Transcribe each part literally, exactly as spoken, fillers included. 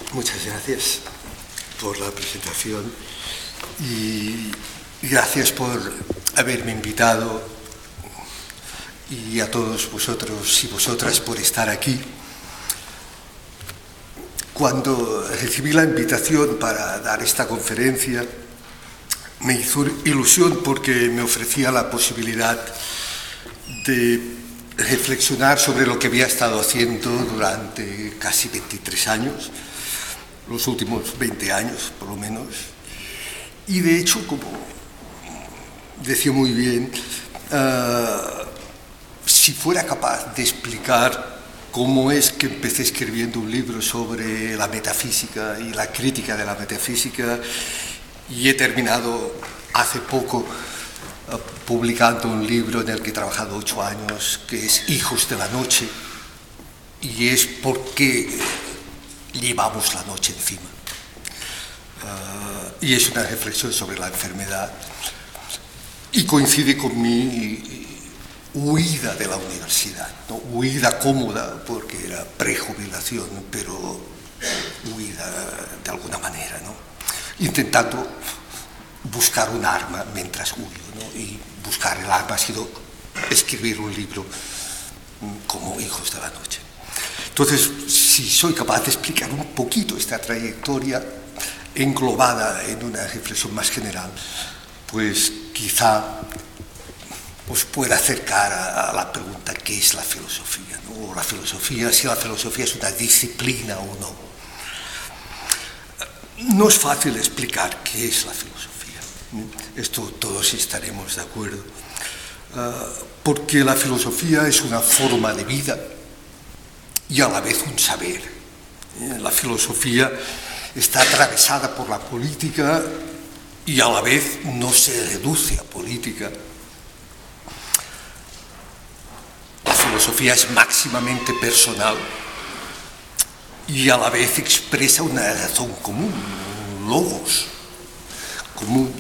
Muchas gracias por la presentación y gracias por haberme invitado y a todos vosotros y vosotras por estar aquí. Cuando recibí la invitación para dar esta conferencia, me hizo ilusión porque me ofrecía la posibilidad de reflexionar sobre lo que había estado haciendo durante casi veintitrés años, los últimos veinte años por lo menos. Y de hecho, como decía muy bien, uh, si fuera capaz de explicar cómo es que empecé escribiendo un libro sobre la metafísica y la crítica de la metafísica, y he terminado hace poco uh, publicando un libro en el que he trabajado ocho años, que es Hijos de la Noche, y es porque llevamos la noche encima. Uh, y es una reflexión sobre la enfermedad, y coincide con mi huida de la universidad, ¿no? Huida cómoda porque era prejubilación, pero huida de alguna manera, ¿no? Intentando buscar un arma mientras huyo, ¿no? Y buscar el arma ha sido escribir un libro como Hijos de la Noche. Entonces, si soy capaz de explicar un poquito esta trayectoria englobada en una reflexión más general, pues quizá os pueda acercar a, a la pregunta ¿qué es la filosofía? ¿No? O la filosofía, si la filosofía es una disciplina o no. No es fácil explicar qué es la filosofía. Esto todos estaremos de acuerdo. Uh, porque la filosofía es una forma de vida y a la vez un saber. La filosofía está atravesada por la política y a la vez no se reduce a política. La filosofía es máximamente personal y a la vez expresa una razón común, un logos común.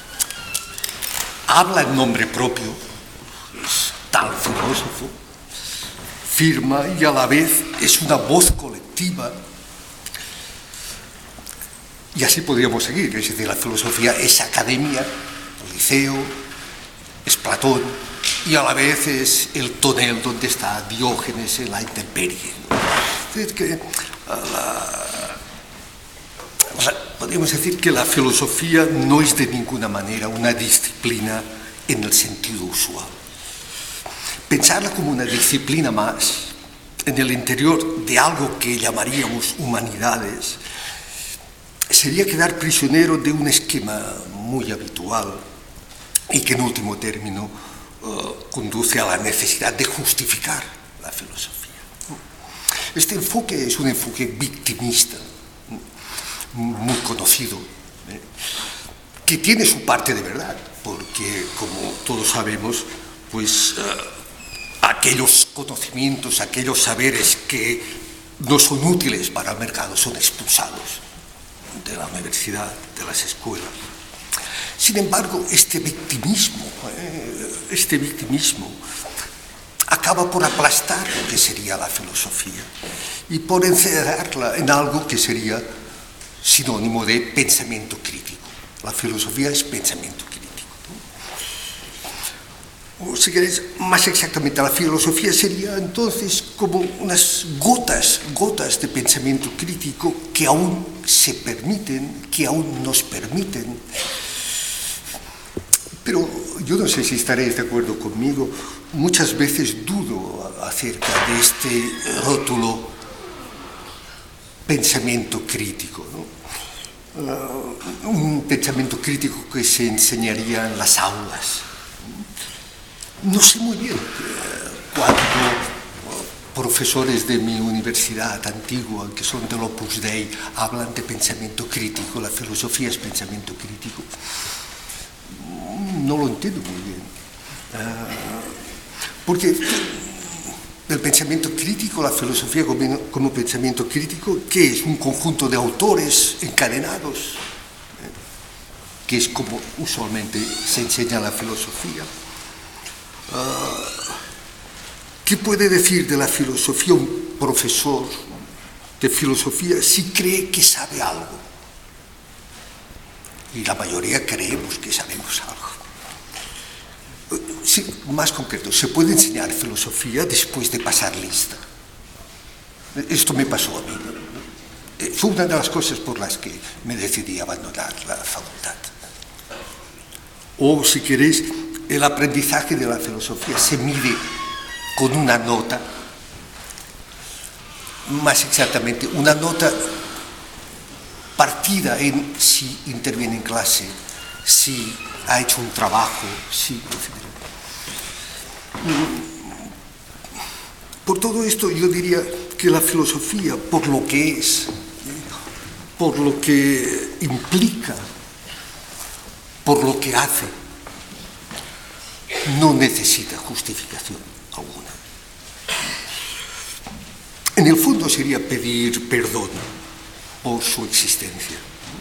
Habla en nombre propio, es tal filósofo, firma y a la vez es una voz colectiva. Y así podríamos seguir, es decir, la filosofía es academia, liceo, es Platón, y a la vez es el tonel donde está Diógenes en la intemperie. Es decir, que la, o sea, podríamos decir que la filosofía no es de ninguna manera una disciplina en el sentido usual. Pensarla como una disciplina más en el interior de algo que llamaríamos humanidades sería quedar prisionero de un esquema muy habitual y que en último término uh, conduce a la necesidad de justificar la filosofía. Este enfoque es un enfoque victimista, muy conocido, ¿eh? que tiene su parte de verdad, porque como todos sabemos, pues uh, aquellos conocimientos, aquellos saberes que no son útiles para el mercado son expulsados de la universidad, de las escuelas. Sin embargo, este victimismo, eh, este victimismo acaba por aplastar lo que sería la filosofía y por encerrarla en algo que sería sinónimo de pensamiento crítico. La filosofía es pensamiento crítico, ¿no? O si queréis, más exactamente, la filosofía sería entonces como unas gotas, gotas de pensamiento crítico que aún se permiten, que aún nos permiten. Pero yo no sé si estaréis de acuerdo conmigo, muchas veces dudo acerca de este rótulo pensamiento crítico, ¿no? Uh, un pensamiento crítico que se enseñaría en las aulas. No sé muy bien uh, cuando uh, profesores de mi universidad antigua, que son del Opus Dei, hablan de pensamiento crítico, la filosofía es pensamiento crítico. No lo entiendo muy bien. Uh, porque el pensamiento crítico, la filosofía como, como pensamiento crítico, ¿qué es? Un conjunto de autores encadenados, ¿eh? que es como usualmente se enseña la filosofía. Uh, ¿Qué puede decir de la filosofía un profesor de filosofía si cree que sabe algo. Y la mayoría creemos que sabemos algo. Sí, más concreto, se puede enseñar filosofía después de pasar lista. Esto me pasó a mí. Fue una de las cosas por las que me decidí a abandonar la facultad. O, si queréis, el aprendizaje de la filosofía se mide con una nota, más exactamente, una nota partida en si interviene en clase, si ha hecho un trabajo, si, etcétera. Por todo esto yo diría que la filosofía, por lo que es, por lo que implica, por lo que hace, no necesita justificación alguna. En el fondo sería pedir perdón por su existencia,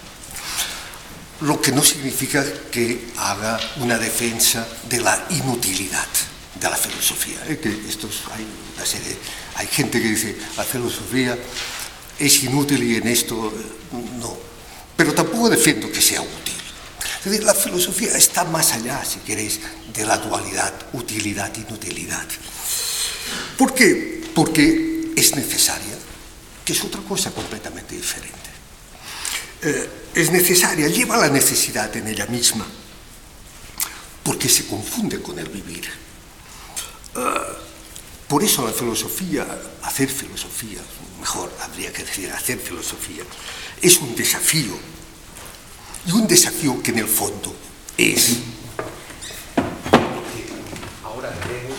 lo que no significa que haga una defensa de la inutilidad de la filosofía. ¿eh? Que estos, hay, una serie, hay gente que dice la filosofía es inútil y en esto no, pero tampoco defiendo que sea útil. Es decir, la filosofía está más allá, si queréis, de la dualidad utilidad-inutilidad. ¿Por qué? Porque es necesaria, que es otra cosa completamente diferente. Eh, es necesaria, lleva la necesidad en ella misma, porque se confunde con el vivir. Uh, por eso la filosofía, hacer filosofía, mejor habría que decir hacer filosofía, es un desafío, y un desafío que en el fondo es lo que ahora veremos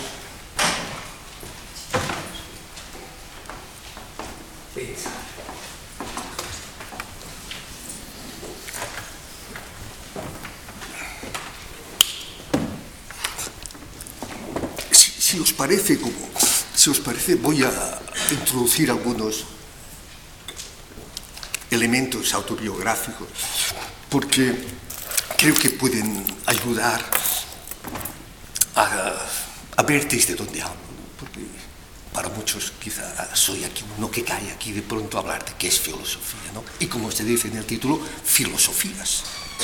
pensar. Si, si os parece, como, si os parece, voy a introducir algunos elementos autobiográficos, porque creo que pueden ayudar a, a ver desde dónde hablo, porque para muchos quizá soy aquí uno que cae aquí de pronto a hablar de qué es filosofía, ¿no? Y como se dice en el título, filosofías.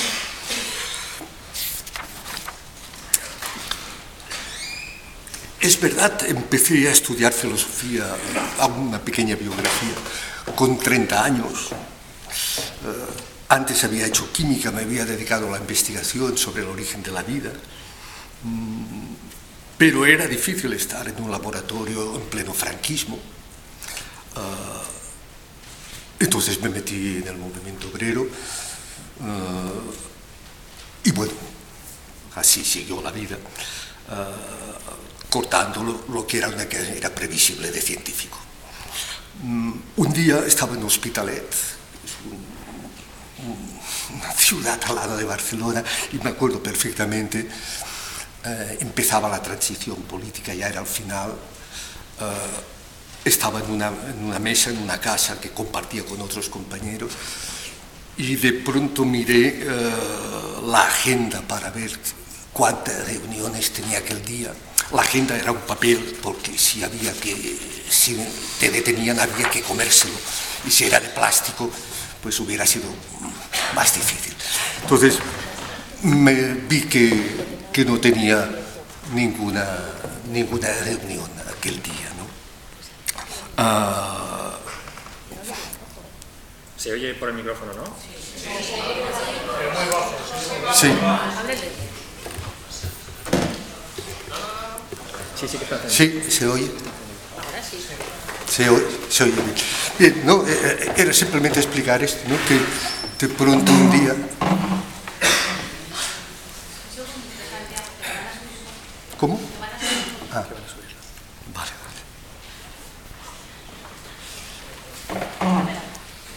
Es verdad, empecé a estudiar filosofía, hago una pequeña biografía, con treinta años. Uh, antes había hecho química, me había dedicado a la investigación sobre el origen de la vida, mm, pero era difícil estar en un laboratorio en pleno franquismo. Uh, entonces me metí en el movimiento obrero uh, y bueno, así siguió la vida. Uh, cortando lo, lo que era una carrera previsible de científico. Um, un día estaba en Hospitalet, es un, un, una ciudad al lado de Barcelona, y me acuerdo perfectamente, eh, empezaba la transición política, ya era al final, eh, estaba en una, en una mesa, en una casa que compartía con otros compañeros, y de pronto miré eh, la agenda para ver cuántas reuniones tenía aquel día. La agenda era un papel, porque si había que, si te detenían había que comérselo, y si era de plástico, pues hubiera sido más difícil. Entonces me vi que, que no tenía ninguna, ninguna reunión aquel día, ¿no? Uh, Se oye por el micrófono, ¿no? Sí. Sí, sí que está. Sí, se oye. Se oye, se oye bien. Bien, no, eh, era simplemente explicar esto, ¿no? Que de pronto un día. ¿Cómo? Ah, vale, vale.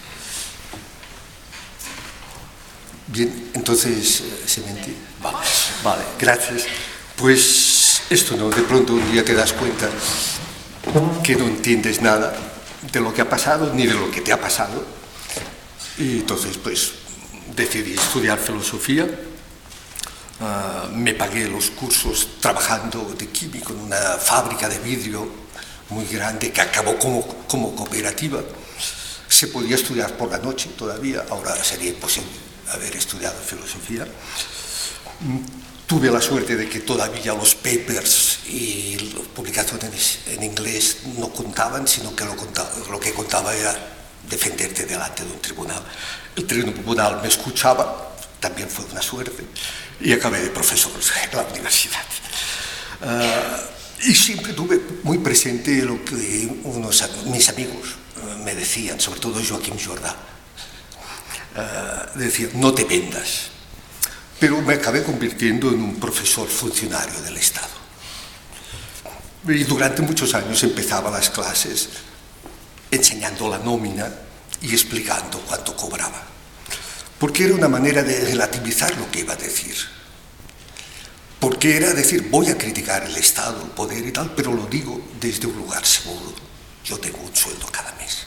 Bien, entonces, ¿se me entiende? Vale, vale, gracias. Pues esto, ¿no? De pronto un día te das cuenta que no entiendes nada de lo que ha pasado ni de lo que te ha pasado, y entonces pues decidí estudiar filosofía. Uh, me pagué los cursos trabajando de químico en una fábrica de vidrio muy grande que acabó como, como cooperativa. se podía estudiar por la noche todavía, ahora sería imposible haber estudiado filosofía. Tuve la suerte de que todavía los papers y las publicaciones en inglés no contaban, sino que lo, contaba, lo que contaba era defenderte delante de un tribunal. El tribunal me escuchaba, también fue una suerte, y acabé de profesor en la universidad. Uh, y siempre tuve muy presente lo que unos, mis amigos uh, me decían, sobre todo Joaquim Jordà. Uh, decía, no te vendas. Pero me acabé convirtiendo en un profesor funcionario del Estado. Y durante muchos años empezaba las clases enseñando la nómina y explicando cuánto cobraba. Porque era una manera de relativizar lo que iba a decir. Porque era decir, voy a criticar el Estado, el poder y tal, pero lo digo desde un lugar seguro. Yo tengo un sueldo cada mes.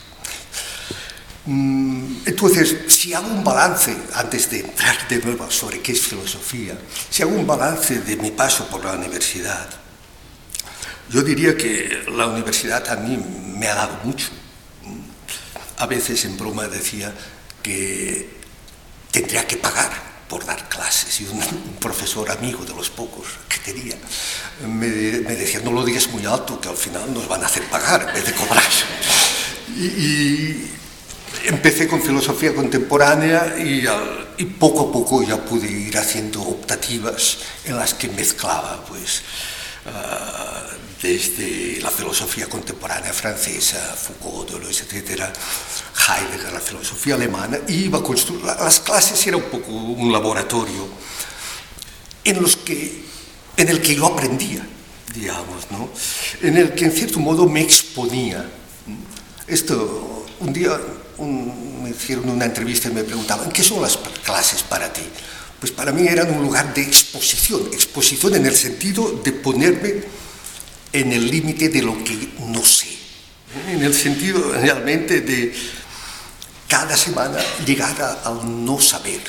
Entonces, si hago un balance, antes de entrar de nuevo sobre qué es filosofía, si hago un balance de mi paso por la universidad, yo diría que la universidad a mí me ha dado mucho. A veces en broma decía que tendría que pagar por dar clases, y un, un profesor amigo de los pocos que tenía me, me decía, no lo digas muy alto, que al final nos van a hacer pagar en vez de cobrar. Y, y empecé con filosofía contemporánea y, y poco a poco ya pude ir haciendo optativas en las que mezclaba pues, uh, desde la filosofía contemporánea francesa, Foucault, Deleuze, etcétera, Heidegger, la filosofía alemana, y iba a construir. Las clases era un poco un laboratorio en, los que, en el que yo aprendía, digamos, ¿no? En el que en cierto modo me exponía. Esto, un día un, me hicieron una entrevista y me preguntaban, ¿qué son las clases para ti? Pues para mí eran un lugar de exposición, exposición en el sentido de ponerme en el límite de lo que no sé, en el sentido realmente de cada semana llegar a, al no saber.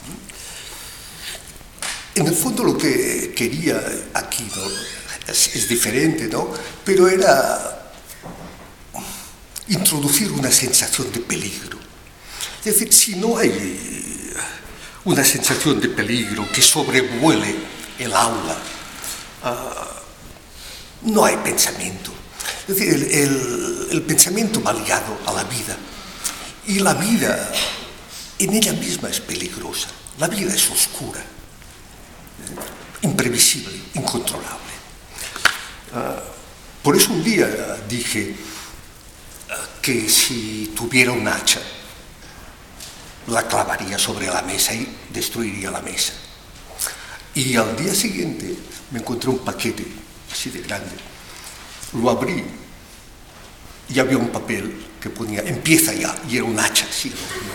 En el fondo lo que quería aquí, ¿no? es, es diferente, ¿no? Pero era introducir una sensación de peligro. Es decir, si no hay una sensación de peligro que sobrevuele el aula, uh, no hay pensamiento. Es decir, el, el, el pensamiento va ligado a la vida, y la vida en ella misma es peligrosa. La vida es oscura, imprevisible, incontrolable. Uh, por eso un día dije que si tuviera un hacha, la clavaría sobre la mesa y destruiría la mesa. Y al día siguiente me encontré un paquete así de grande. Lo abrí y había un papel que ponía, empieza ya, y era un hacha así.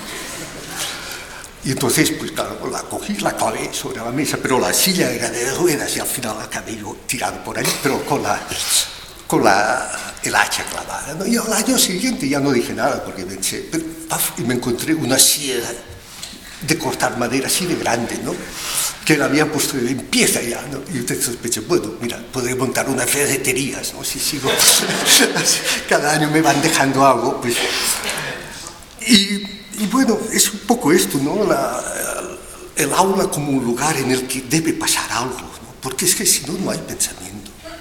Y entonces, pues claro, la cogí, la clavé sobre la mesa, pero la silla era de ruedas y al final acabé yo tirado por ahí, pero con la... con la, el hacha clavada, ¿no? Y al año siguiente ya no dije nada porque pensé, pero, paf, y me encontré una sierra de cortar madera así de grande, ¿no? Que la había puesto, empieza ya, ¿no? Y entonces sospeché, bueno, mira, podré montar unas ferreterías, ¿no? Si sigo, cada año me van dejando algo, pues. Y, y bueno, es un poco esto, ¿no? La, el aula como un lugar en el que debe pasar algo, ¿no? Porque es que si no, no hay pensamiento.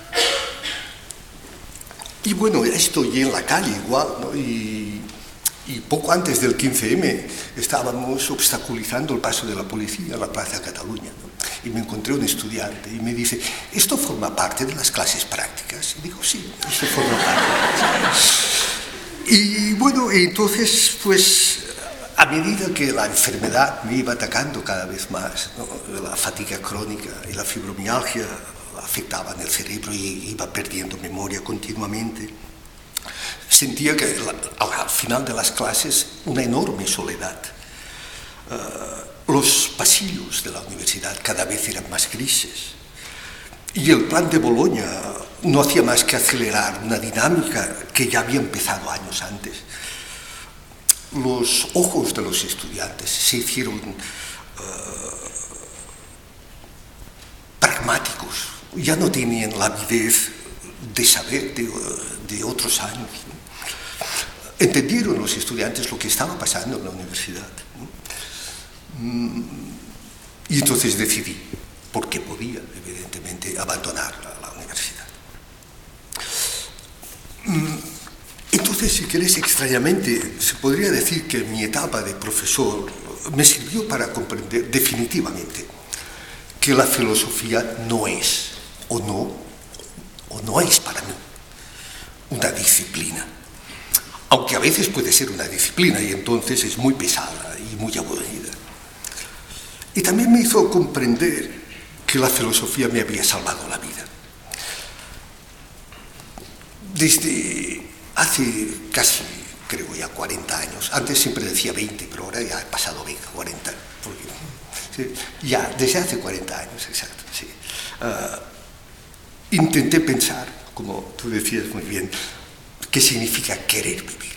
Y bueno, estoy en la calle igual, ¿no? Y, y poco antes del quince eme estábamos obstaculizando el paso de la policía a la Plaza de Cataluña, ¿no? Y me encontré un estudiante y me dice, ¿esto forma parte de las clases prácticas? Y digo, sí, esto forma parte. Y bueno, entonces, pues, a medida que la enfermedad me iba atacando cada vez más, ¿no? La fatiga crónica y la fibromialgia afectaban el cerebro y iba perdiendo memoria continuamente. Sentía que al final de las clases una enorme soledad. Uh, los pasillos de la universidad cada vez eran más grises. Y el plan de Boloña no hacía más que acelerar una dinámica que ya había empezado años antes. Los ojos de los estudiantes se hicieron uh, pragmáticos. Ya no tenían la avidez de saber de, de otros años. entendieron los estudiantes lo que estaba pasando en la universidad. Y entonces decidí, porque podía, evidentemente, abandonar la, la universidad. Entonces, si queréis, extrañamente, se podría decir que mi etapa de profesor me sirvió para comprender definitivamente que la filosofía no es, o no, o no es para mí, una disciplina. Aunque a veces puede ser una disciplina y entonces es muy pesada y muy aburrida. Y también me hizo comprender que la filosofía me había salvado la vida. Desde hace casi, creo ya, cuarenta años, antes siempre decía veinte, pero ahora ya he pasado veinte, cuarenta, porque, sí, ya, desde hace cuarenta años, exacto, sí. Uh, intenté pensar, como tú decías muy bien, qué significa querer vivir.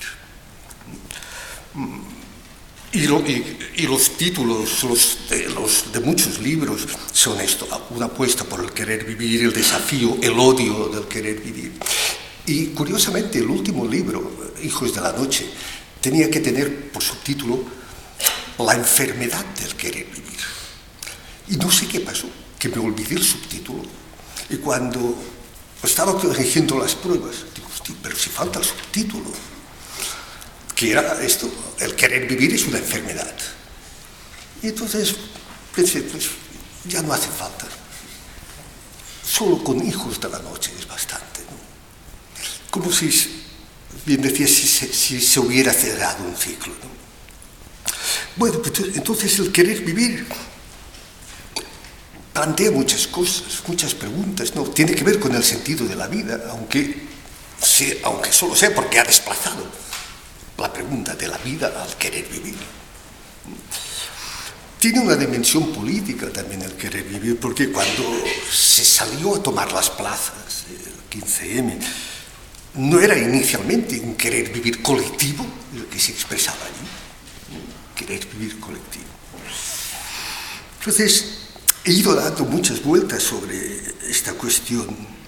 Y, lo, y, y los títulos los de, los de muchos libros son esto: una apuesta por el querer vivir, el desafío, el odio del querer vivir. Y curiosamente el último libro, Hijos de la Noche, tenía que tener por subtítulo la enfermedad del querer vivir. Y no sé qué pasó, que me olvidé el subtítulo. Y cuando estaba corrigiendo las pruebas, digo, hostia, pero si falta el subtítulo, que era esto: el querer vivir es una enfermedad. Y entonces pensé, pues ya no hace falta. Solo con Hijos de la Noche es bastante, ¿no? Como si, bien decía, si se, si se hubiera cerrado un ciclo, ¿no? Bueno, pues entonces el querer vivir plantea muchas cosas, muchas preguntas, ¿no? Tiene que ver con el sentido de la vida, aunque, sea, aunque solo sea porque ha desplazado la pregunta de la vida al querer vivir. Tiene una dimensión política también el querer vivir, porque cuando se salió a tomar las plazas, el quince eme, no era inicialmente un querer vivir colectivo el que se expresaba allí, querer vivir colectivo. Entonces, he ido dando muchas vueltas sobre esta cuestión.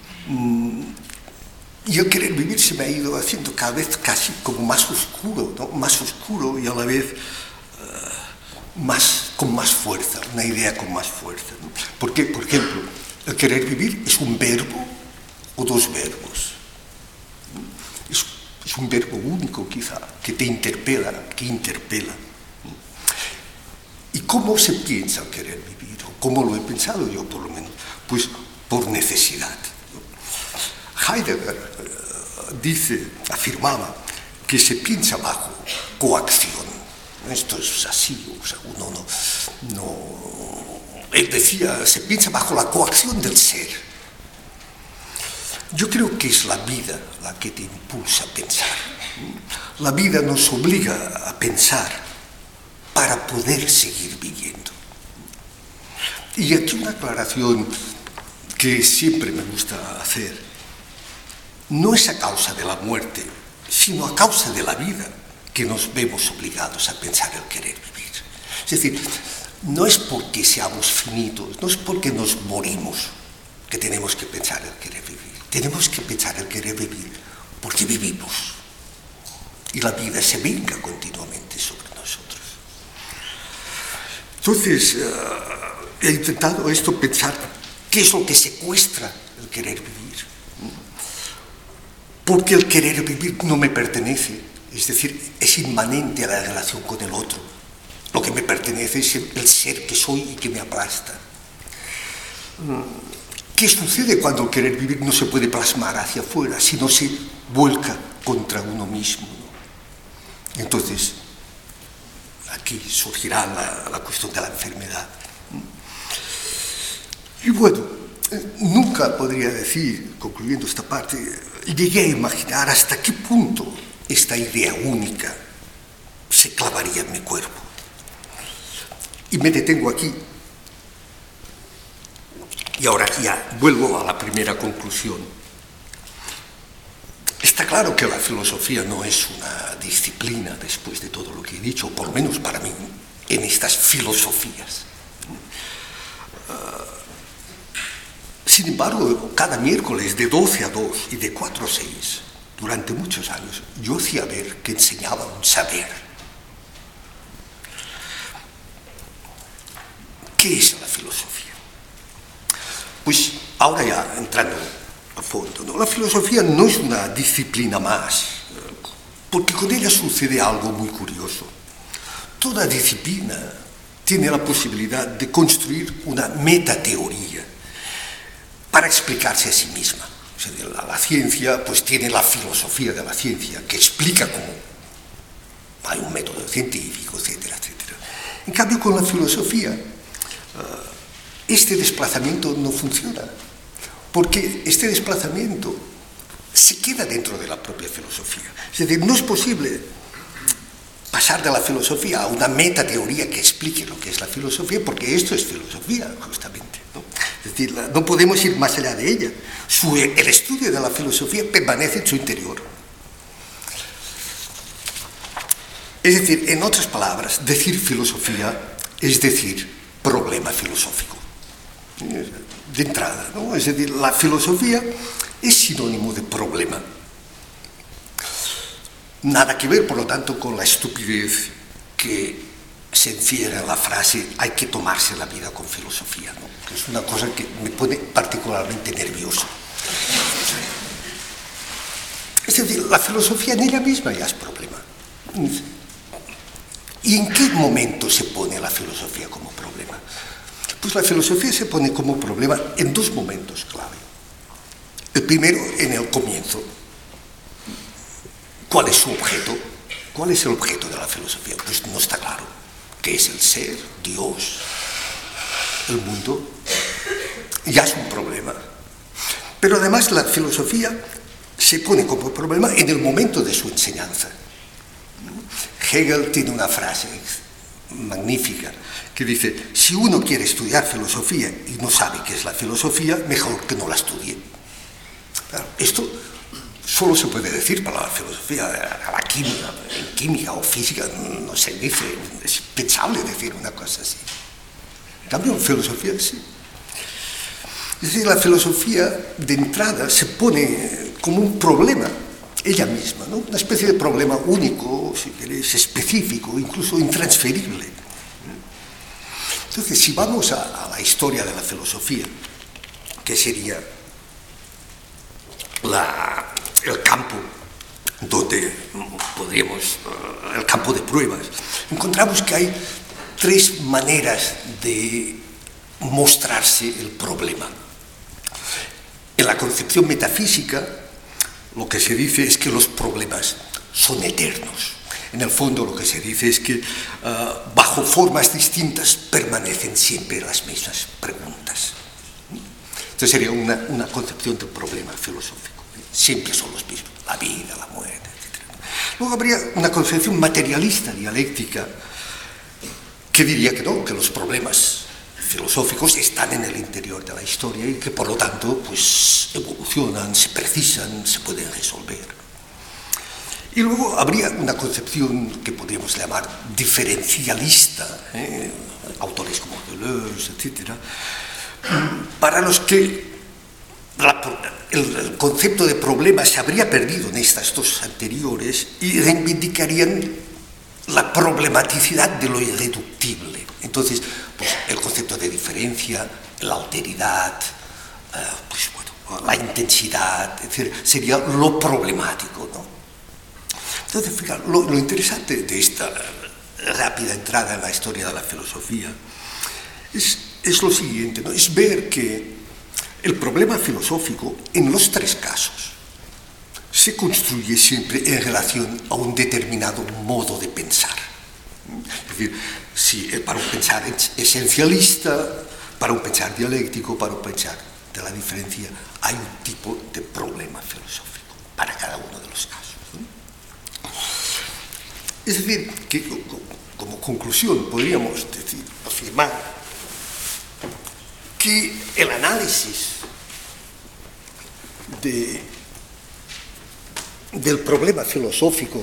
Y el querer vivir se me ha ido haciendo cada vez casi como más oscuro, ¿no? Más oscuro y a la vez uh, más, con más fuerza, una idea con más fuerza, ¿no? Porque, por ejemplo, el querer vivir es un verbo o dos verbos. Es, es un verbo único, quizá, que te interpela, que interpela. ¿Y cómo se piensa el querer vivir? ¿O cómo lo he pensado yo, por lo menos? Pues por necesidad. Heidegger uh, dice, afirmaba, que se piensa bajo coacción. Esto es así, o sea, uno no, no... Él decía, se piensa bajo la coacción del ser. Yo creo que es la vida la que te impulsa a pensar. La vida nos obliga a pensar para poder seguir viviendo. Y aquí una aclaración que siempre me gusta hacer. No es a causa de la muerte, sino a causa de la vida que nos vemos obligados a pensar el querer vivir. Es decir, no es porque seamos finitos, no es porque nos morimos que tenemos que pensar el querer vivir. Tenemos que pensar el querer vivir porque vivimos. Y la vida se venga continuamente sobre nosotros. Entonces, uh, he intentado esto, pensar qué es lo que secuestra el querer vivir. Porque el querer vivir no me pertenece, es decir, es inmanente a la relación con el otro. Lo que me pertenece es el ser que soy y que me aplasta. ¿Qué sucede cuando el querer vivir no se puede plasmar hacia afuera, sino se vuelca contra uno mismo? Entonces, aquí surgirá la, la cuestión de la enfermedad. Y bueno, nunca podría decir, concluyendo esta parte, llegué a imaginar hasta qué punto esta idea única se clavaría en mi cuerpo. Y me detengo aquí. Y ahora ya vuelvo a la primera conclusión. Está claro que la filosofía no es una disciplina después de todo lo que he dicho, por lo menos para mí, en estas filosofías. Uh, sin embargo, cada miércoles de doce a dos y de cuatro a seis durante muchos años, yo hacía ver que enseñaba un saber. ¿Qué es la filosofía? Pues ahora ya entrando a fondo, ¿no? La filosofía no es una disciplina más, porque con ella sucede algo muy curioso. Toda disciplina tiene la posibilidad de construir una metateoría para explicarse a sí misma. O sea, la, la ciencia pues tiene la filosofía de la ciencia que explica cómo hay un método científico, etcétera, etcétera. En cambio, con la filosofía uh, este desplazamiento no funciona, porque este desplazamiento se queda dentro de la propia filosofía. Es decir, no es posible pasar de la filosofía a una metateoría que explique lo que es la filosofía, porque esto es filosofía, justamente, ¿no? Es decir, no podemos ir más allá de ella. Su, el estudio de la filosofía permanece en su interior. Es decir, en otras palabras, decir filosofía es decir problema filosófico. De entrada, ¿no? Es decir, la filosofía es sinónimo de problema. Nada que ver, por lo tanto, con la estupidez que se encierra en la frase hay que tomarse la vida con filosofía, ¿no? Que es una cosa que me pone particularmente nervioso. Es decir, la filosofía en ella misma ya es problema. ¿Y en qué momento se pone la filosofía como problema? Pues la filosofía se pone como problema en dos momentos clave. El primero, en el comienzo. ¿Cuál es su objeto? ¿Cuál es el objeto de la filosofía? Pues no está claro. ¿Qué es el ser? ¿Dios? ¿El mundo? Ya es un problema. Pero además la filosofía se pone como problema en el momento de su enseñanza. Hegel tiene una frase magnífica que dice: si uno quiere estudiar filosofía y no sabe qué es la filosofía, mejor que no la estudie. Claro, esto solo se puede decir para la filosofía, a la química, en química o física no se dice, es impensable decir una cosa así. En cambio, en filosofía sí. Es decir, la filosofía de entrada se pone como un problema, ella misma, ¿no? Una especie de problema único, si queréis, específico, incluso intransferible. Entonces, si vamos a, a la historia de la filosofía, que sería la, el campo donde podríamos, el campo de pruebas, encontramos que hay tres maneras de mostrarse el problema. En la concepción metafísica, lo que se dice es que los problemas son eternos. En el fondo, lo que se dice es que uh, bajo formas distintas permanecen siempre las mismas preguntas. Entonces sería una, una concepción del problema filosófico. Siempre son los mismos, la vida, la muerte, etcétera. Luego habría una concepción materialista, dialéctica, que diría que no, que los problemas filosóficos están en el interior de la historia y que por lo tanto pues, evolucionan, se precisan, se pueden resolver. Y luego habría una concepción que podríamos llamar diferencialista, ¿eh? Autores como Deleuze, etcétera, para los que la, el, el concepto de problema se habría perdido en estas dos anteriores y reivindicarían la problematicidad de lo irreductible. Entonces, pues, el concepto de diferencia, la alteridad, eh, pues, bueno, la intensidad, etcétera, sería lo problemático, ¿no? Entonces, fíjate, lo, lo interesante de esta rápida entrada en la historia de la filosofía es, es lo siguiente, ¿no? Es ver que el problema filosófico, en los tres casos, se construye siempre en relación a un determinado modo de pensar. Es decir, si para un pensar esencialista, para un pensar dialéctico, para un pensar de la diferencia, hay un tipo de problema filosófico para cada uno de los casos. Es decir, que como conclusión podríamos decir, afirmar que el análisis de, del problema filosófico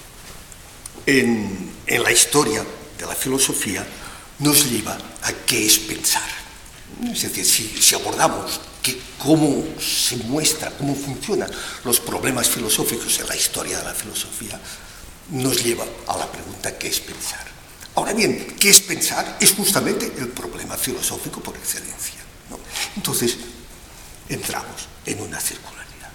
en, en la historia de la filosofía nos lleva a qué es pensar. Es decir, si, si abordamos que cómo se muestra, cómo funcionan los problemas filosóficos en la historia de la filosofía, nos lleva a la pregunta ¿qué es pensar? Ahora bien, ¿qué es pensar? Es justamente el problema filosófico por excelencia, ¿no? Entonces, entramos en una circularidad.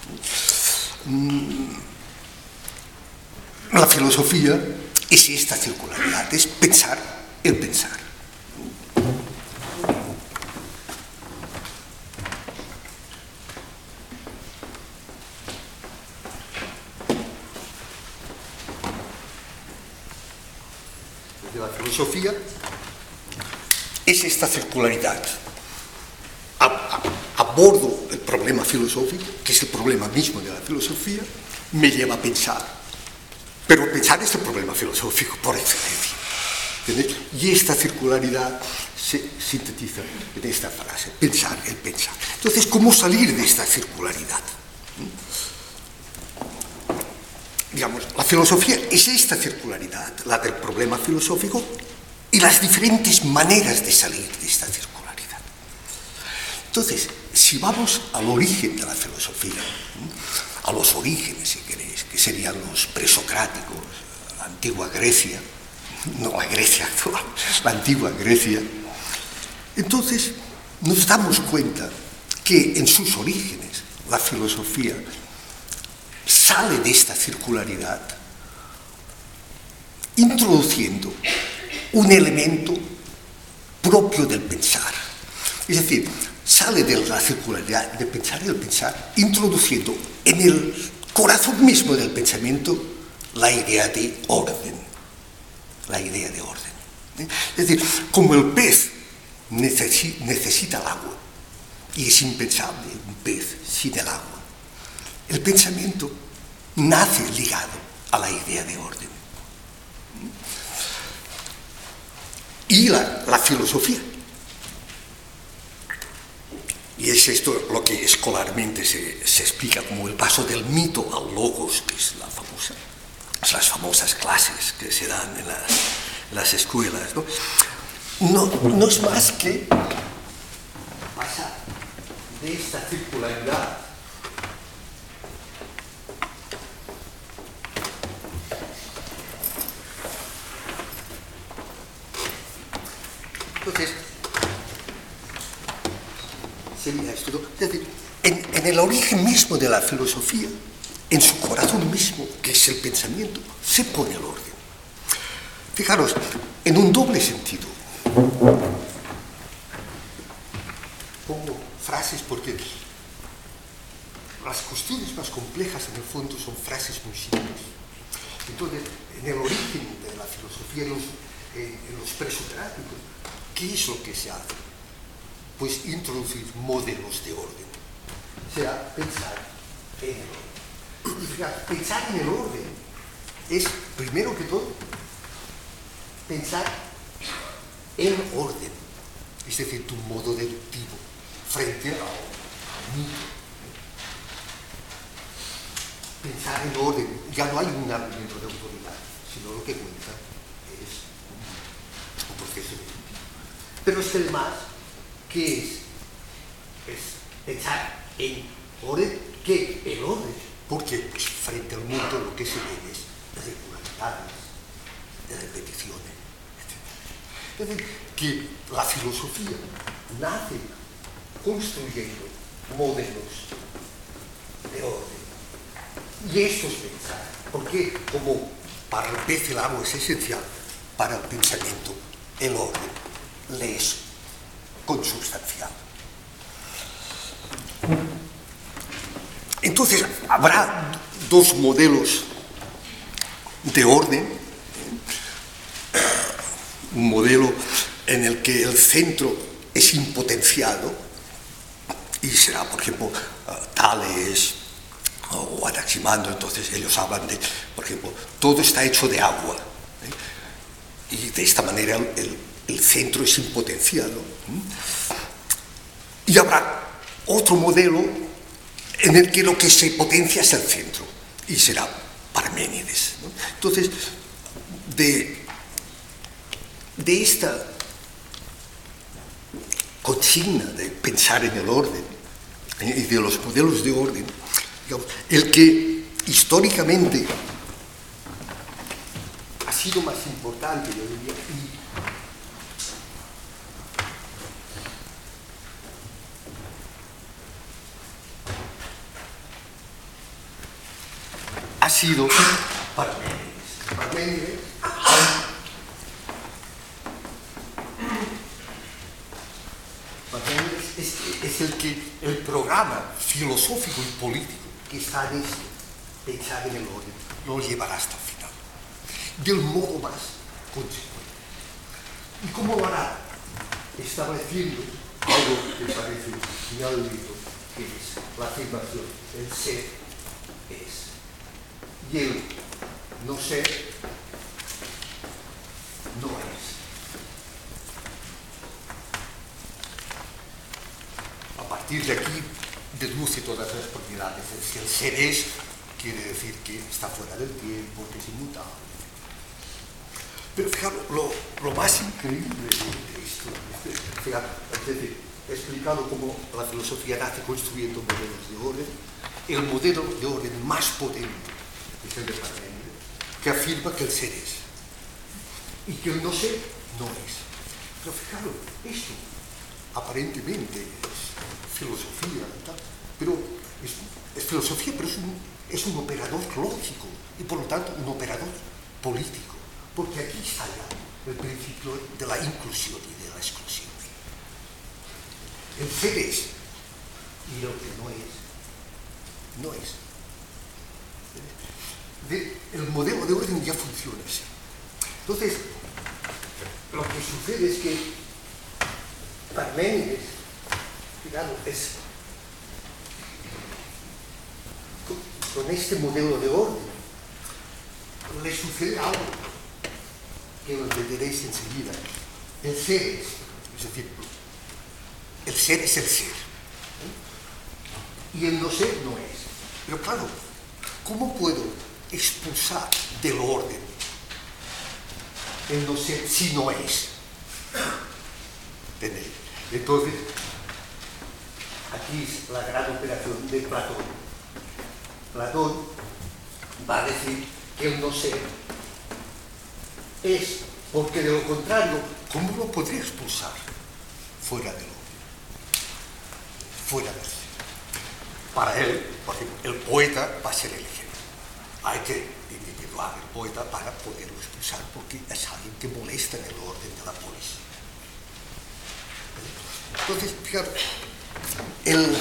La filosofía es esta circularidad, es pensar el pensar. La filosofía es esta circularidad. A, a, abordo el problema filosófico, que es el problema mismo de la filosofía, me lleva a pensar. Pero pensar es el problema filosófico por excelencia. ¿Entendés? Y esta circularidad se sintetiza en esta frase, pensar, el pensar. Entonces, ¿cómo salir de esta circularidad? Digamos, la filosofía es esta circularidad, la del problema filosófico, y las diferentes maneras de salir de esta circularidad. Entonces, si vamos al origen de la filosofía, a los orígenes, si queréis, que serían los presocráticos, la antigua Grecia, no la Grecia actual, la antigua Grecia, entonces nos damos cuenta que en sus orígenes la filosofía sale de esta circularidad introduciendo un elemento propio del pensar. Es decir, sale de la circularidad de pensar y el pensar introduciendo en el corazón mismo del pensamiento la idea de orden. La idea de orden. ¿eh? Es decir, como el pez necesi- necesita el agua y es impensable un pez sin el agua, el pensamiento nace ligado a la idea de orden. Y la, la filosofía. Y es esto lo que escolarmente se, se explica como el paso del mito al logos, que es la famosa, las famosas clases que se dan en las, en las escuelas, ¿no? No, no es más que pasar de esta circularidad entonces sería esto, ¿no? Es decir, en, en el origen mismo de la filosofía, en su corazón mismo, que es el pensamiento, se pone el orden. Fijaros, en un doble sentido. Pongo frases porque las cuestiones más complejas en el fondo son frases muy simples. Entonces, en el origen de la filosofía, en los, en, en los presocráticos, ¿qué es lo que se hace? Pues introducir modelos de orden. O sea, pensar en el orden. Y fíjate, pensar en el orden es, primero que todo, pensar en orden. Es decir, tu modo deductivo frente a un mito. Pensar en orden. Ya no hay un argumento de autoridad, sino lo que cuenta es un proceso deductivo. Pero es que además, ¿qué es? Es pensar en orden, que el orden, porque pues, frente al mundo lo que se ve es regularidades, repeticiones, etcétera. Es decir, que la filosofía nace construyendo modelos de orden. Y esto es pensar, porque como para el pez el agua es esencial, para el pensamiento el orden le es consubstancial. Entonces, habrá dos modelos de orden. Un modelo en el que el centro es impotenciado, y será, por ejemplo, Tales o Anaximandro. Entonces ellos hablan de, por ejemplo, todo está hecho de agua, ¿eh? Y de esta manera el, el centro es impotenciado. ¿eh? Y habrá otro modelo en el que lo que se potencia es el centro, y será Parménides, ¿no? Entonces, de, de esta consigna de pensar en el orden, eh, y de los modelos de orden, digamos, el que históricamente ha sido más importante, yo diría, y ha sido Parménides. Parménides Parménides es, es el que el programa filosófico y político que está en esto, pensar en el orden, lo llevará hasta el final, del modo más consecuente. ¿Y cómo lo hará? Estableciendo algo que parece inaudito, que es la afirmación, el ser es. Y el no ser no es. A partir de aquí deduce todas las propiedades. Si el ser es, quiere decir que está fuera del tiempo, que es inmutable. Pero fijaros, lo, lo más increíble de esto, fijaros, es decir, he explicado cómo la filosofía nace construyendo modelos de orden. El modelo de orden más potente es el de Parménides, que afirma que el ser es y que el no ser no es. Pero fijaros, esto aparentemente es filosofía, ¿verdad? Pero es, es filosofía, pero es un, es un operador lógico y por lo tanto un operador político, porque aquí está ya el principio de la inclusión y de la exclusión. El ser es y lo que no es, no es. De, el modelo de orden ya funciona así. Entonces, lo que sucede es que Parménides, claro, es con, con este modelo de orden le sucede algo que lo entenderéis enseguida. El ser es, es decir, el ser es el ser, ¿eh? Y el no ser no es. Pero claro, ¿cómo puedo expulsar del orden el no ser si no es? ¿Entendéis? Entonces, aquí es la gran operación de Platón. Platón va a decir que el no ser es, porque de lo contrario, ¿cómo lo podría expulsar? Fuera del orden, fuera del ser. Para él, por ejemplo, el poeta va a ser el ejemplo. Hay que individuar el poeta para poderlo expulsar, porque es alguien que molesta en el orden de la polis. Entonces, fíjate, el,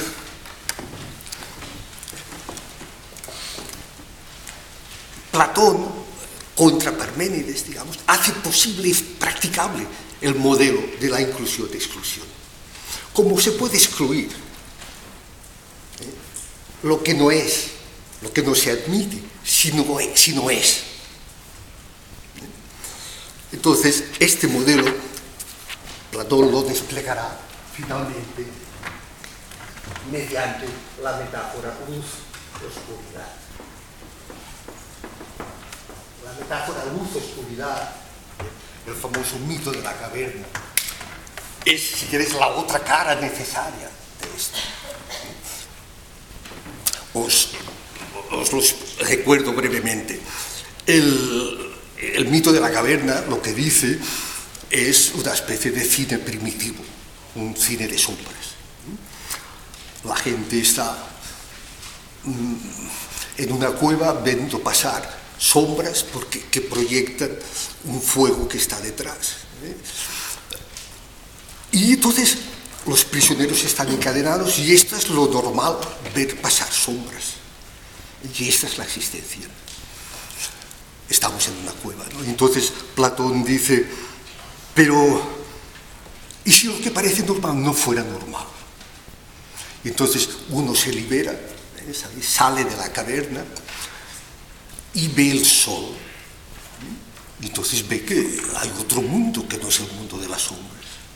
Platón, contra Parménides, digamos, hace posible y practicable el modelo de la inclusión de exclusión. ¿Cómo se puede excluir ¿eh? lo que no es, lo que no se admite, si no es? Si no es? Entonces, este modelo, Platón lo desplegará finalmente mediante la metáfora luz-oscuridad. La metáfora luz-oscuridad, el famoso mito de la caverna, es, si queréis, la otra cara necesaria de esto. Os, os los recuerdo brevemente. El, el mito de la caverna lo que dice es una especie de cine primitivo, un cine de sombras. La gente está mm, en una cueva viendo pasar sombras porque, que proyectan un fuego que está detrás. ¿eh? Y entonces los prisioneros están encadenados y esto es lo normal, ver pasar sombras. Y esta es la existencia. Estamos en una cueva, ¿no? Y entonces Platón dice, pero ¿y si lo que parece normal no fuera normal? Y entonces uno se libera, ¿eh? Sale de la caverna y ve el sol. Y entonces ve que hay otro mundo que no es el mundo de las sombras.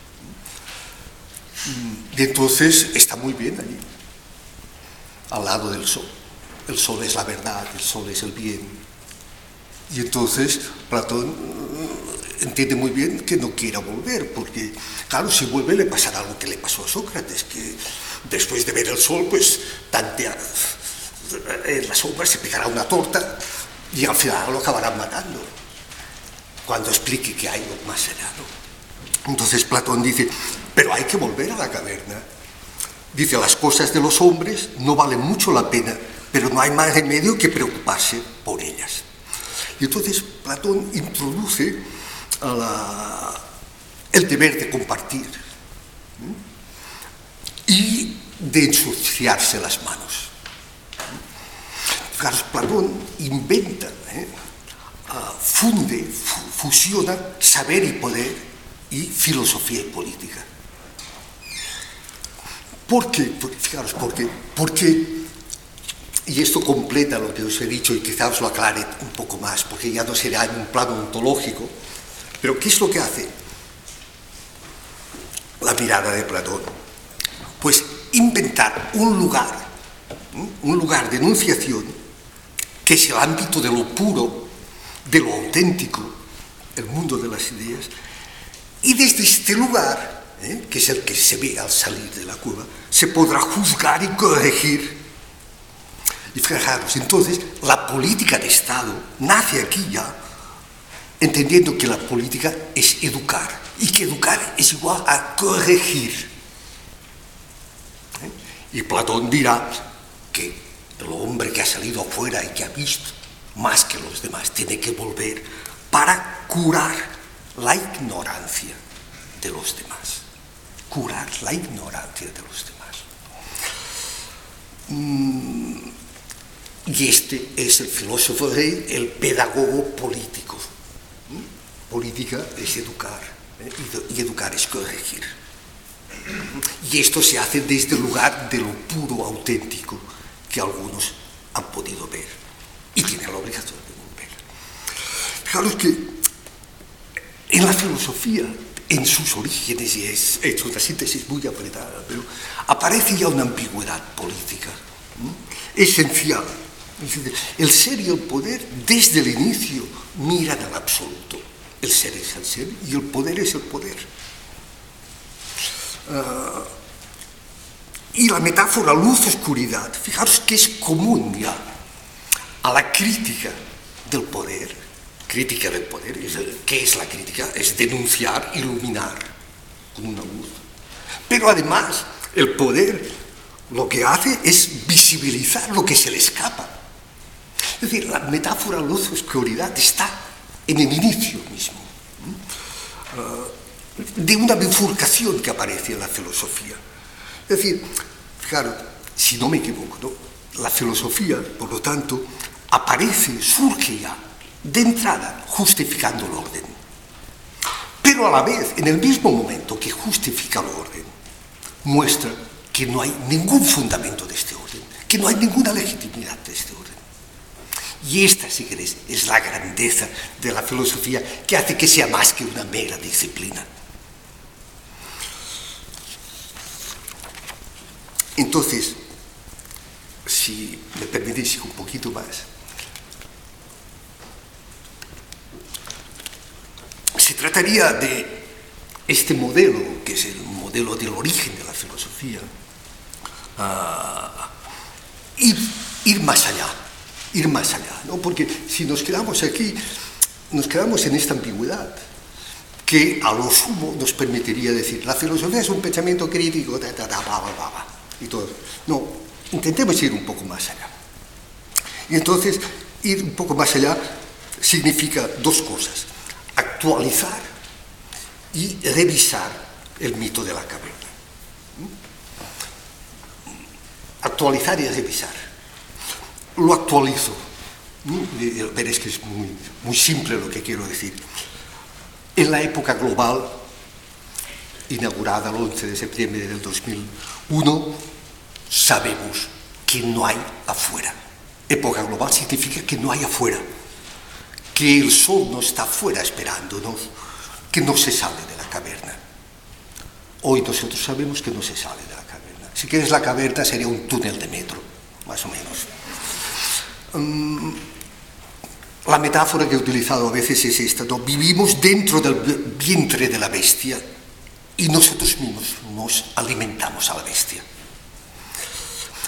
Y entonces está muy bien allí, al lado del sol. El sol es la verdad, el sol es el bien. Y entonces Platón entiende muy bien que no quiera volver, porque, claro, si vuelve le pasará algo que le pasó a Sócrates, que después de ver el sol, pues tantea, en la sombra se pegará una torta y al final lo acabarán matando, cuando explique que hay más allá, ¿no? Entonces Platón dice, pero hay que volver a la caverna. Dice, las cosas de los hombres no valen mucho la pena, pero no hay más remedio que preocuparse por ellas. Y entonces Platón introduce a la, el deber de compartir, ¿eh? y de ensuciarse las manos. Claro, Platón inventa, ¿eh? uh, funde, fusiona saber y poder y filosofía y política. ¿Por qué? Porque, fijaros, ¿por qué? Porque, y esto completa lo que os he dicho y quizás os lo aclare un poco más, porque ya no será en un plano ontológico, pero ¿qué es lo que hace la mirada de Platón? Pues inventar un lugar, ¿eh? un lugar de enunciación que es el ámbito de lo puro, de lo auténtico, el mundo de las ideas, y desde este lugar, ¿eh? que es el que se ve al salir de la cueva, se podrá juzgar y corregir. Y fijaros, entonces, la política de Estado nace aquí ya, entendiendo que la política es educar, y que educar es igual a corregir. ¿Eh? Y Platón dirá que el hombre que ha salido afuera y que ha visto más que los demás tiene que volver para curar la ignorancia de los demás. Curar la ignorancia de los demás. Mm, y este es el filósofo rey, el pedagogo político. ¿Mm? Política es educar, ¿eh? y, y educar es corregir. Y esto se hace desde el lugar de lo puro, auténtico, que algunos han podido ver y tienen la obligación de volver. Fijaros que en la filosofía, en sus orígenes, y es hecho una síntesis muy apretada, pero aparece ya una ambigüedad política, ¿eh? esencial. El ser y el poder desde el inicio miran al absoluto. El ser es el ser y el poder es el poder. Uh, y la metáfora luz-oscuridad, fijaros que es común ya a la crítica del poder. Crítica del poder, ¿qué es la crítica? Es denunciar, iluminar con una luz. Pero además, el poder lo que hace es visibilizar lo que se le escapa. Es decir, la metáfora luz-oscuridad está en el inicio mismo, ¿eh? de una bifurcación que aparece en la filosofía. Es decir, fijaros, si no me equivoco, ¿no? La filosofía, por lo tanto, aparece, surge ya, de entrada, justificando el orden. Pero a la vez, en el mismo momento que justifica el orden, muestra que no hay ningún fundamento de este orden, que no hay ninguna legitimidad de este orden. Y esta, si queréis, es la grandeza de la filosofía que hace que sea más que una mera disciplina. Entonces, si me permitís un poquito más, se trataría de este modelo, que es el modelo del origen de la filosofía, uh, ir, ir más allá, ir más allá, ¿no? Porque si nos quedamos aquí, nos quedamos en esta ambigüedad, que a lo sumo nos permitiría decir, la filosofía es un pensamiento crítico, ta, ta, ta, bla, bla, bla, y todo. No, intentemos ir un poco más allá. Y entonces, ir un poco más allá significa dos cosas: actualizar y revisar el mito de la caverna. Actualizar y revisar. Lo actualizo. Veréis que es muy, muy simple lo que quiero decir. En la época global, inaugurada el once de septiembre del dos mil uno, sabemos que no hay afuera. Época global significa que no hay afuera, que el sol no está afuera esperándonos, que no se sale de la caverna. Hoy nosotros sabemos que no se sale de la caverna. Si quieres, la caverna sería un túnel de metro, más o menos. Um, la metáfora que he utilizado a veces es esta, ¿no? Vivimos dentro del vientre de la bestia y nosotros mismos nos alimentamos a la bestia.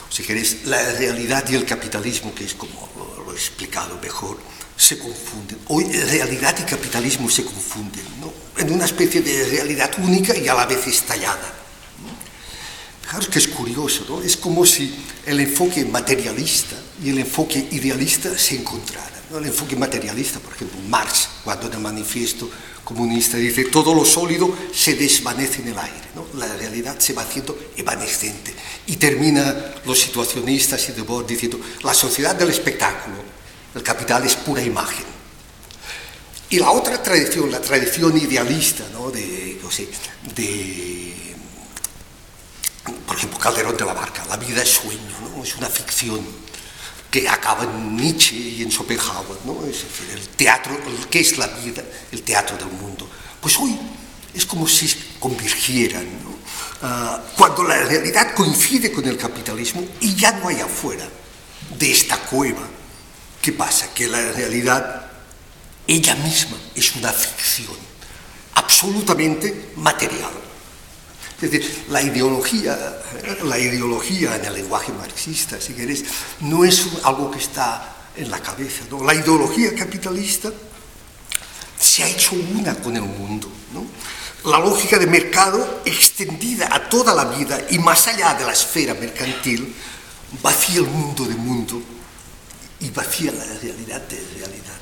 Si queréis, la realidad y el capitalismo, que es como lo, lo he explicado mejor, se confunden. Hoy realidad y capitalismo se confunden, ¿no? En una especie de realidad única y a la vez estallada. Fijaros que es curioso, ¿no? Es como si el enfoque materialista y el enfoque idealista se encontraran, ¿no? El enfoque materialista, por ejemplo, Marx, cuando en el manifiesto comunista dice todo lo sólido se desvanece en el aire, ¿no? La realidad se va haciendo evanescente. Y termina los situacionistas y Debord diciendo la sociedad del espectáculo, el capital es pura imagen. Y la otra tradición, la tradición idealista, ¿no? de, no sé, de, por ejemplo, Calderón de la Barca, la vida es sueño, ¿no? Es una ficción que acaba en Nietzsche y en Schopenhauer, ¿no? Es decir, el teatro, el, ¿qué es la vida? El teatro del mundo. Pues hoy es como si convergieran, ¿no? Uh, cuando la realidad coincide con el capitalismo y ya no hay afuera de esta cueva. ¿Qué pasa? Que la realidad, ella misma, es una ficción absolutamente material. Es decir, la ideología, la ideología en el lenguaje marxista, si queréis, no es algo que está en la cabeza, ¿no? La ideología capitalista se ha hecho una con el mundo, ¿no? La lógica de mercado extendida a toda la vida y más allá de la esfera mercantil vacía el mundo de mundo y vacía la realidad de realidad.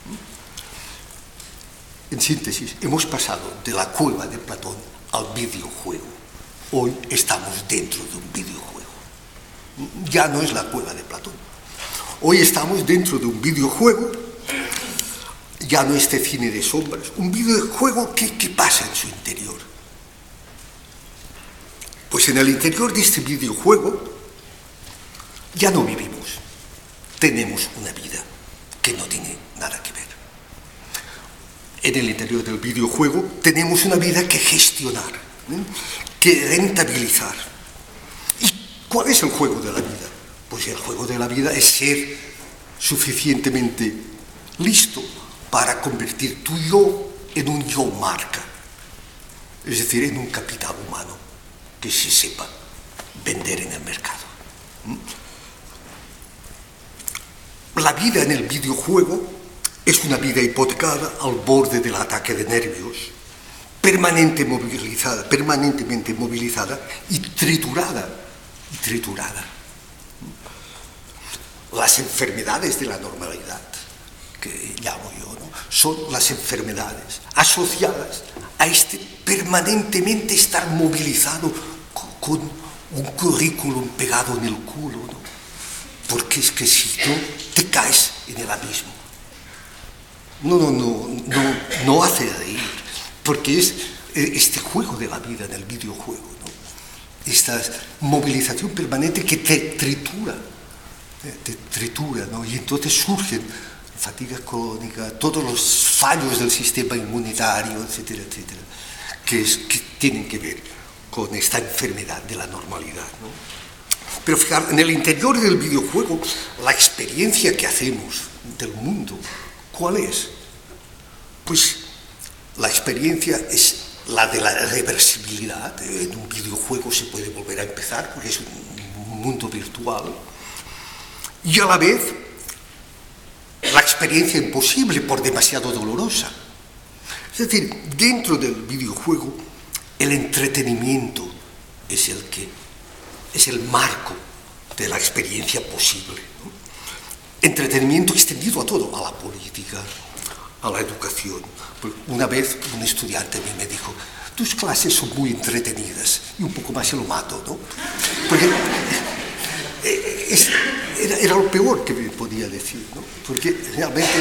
En síntesis, hemos pasado de la cueva de Platón al videojuego. Hoy estamos dentro de un videojuego. Ya no es la cueva de Platón. Hoy estamos dentro de un videojuego, ya no este cine de sombras, un videojuego que, que pasa en su interior. Pues en el interior de este videojuego ya no vivimos, tenemos una vida que no tiene nada que ver. En el interior del videojuego tenemos una vida que gestionar, ¿eh? que rentabilizar. ¿Y cuál es el juego de la vida? Pues el juego de la vida es ser suficientemente listo para convertir tu yo en un yo marca, es decir, en un capital humano que se sepa vender en el mercado. La vida en el videojuego es una vida hipotecada al borde del ataque de nervios, permanente movilizada, permanentemente movilizada y triturada, y triturada. Las enfermedades de la normalidad, que llamo yo, ¿no? Son las enfermedades asociadas a este permanentemente estar movilizado con un currículum pegado en el culo, ¿no? Porque es que si no, te caes en el abismo. No, no, no, no, no hace reír, porque es este juego de la vida en el videojuego, ¿no? Esta movilización permanente que te tritura, te tritura, ¿no? Y entonces surgen fatiga crónica, todos los fallos del sistema inmunitario, etcétera, etcétera, que, es, que tienen que ver con esta enfermedad de la normalidad, ¿no? Pero fijar, en el interior del videojuego, la experiencia que hacemos del mundo, ¿cuál es? Pues la experiencia es la de la reversibilidad. En un videojuego se puede volver a empezar porque es un mundo virtual. Y a la vez, la experiencia imposible por demasiado dolorosa. Es decir, dentro del videojuego, el entretenimiento es el que es el marco de la experiencia posible, ¿no? Entretenimiento extendido a todo, a la política, a la educación. Una vez un estudiante a mí me dijo, tus clases son muy entretenidas, y un poco más se lo mato, ¿no? Porque es, era, era lo peor que me podía decir, ¿no? Porque realmente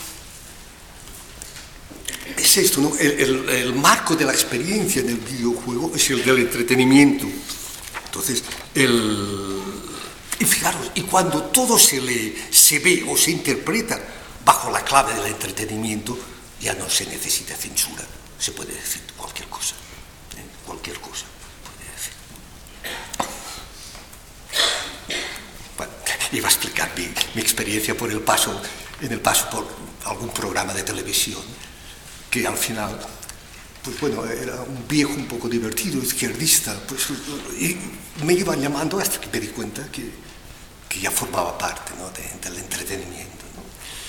es esto, ¿no? El, el, el marco de la experiencia en el videojuego es el del entretenimiento. Entonces, el... Y fijaros, y cuando todo se, le, se ve o se interpreta bajo la clave del entretenimiento, ya no se necesita censura, se puede decir cualquier cosa, ¿eh? Cualquier cosa puede decir. Bueno, iba a explicar mi, mi experiencia por el paso, en el paso por algún programa de televisión, que al final pues bueno, era un viejo un poco divertido, izquierdista, pues, y me iban llamando hasta que me di cuenta que, que ya formaba parte, ¿no?, de, del entretenimiento, ¿no?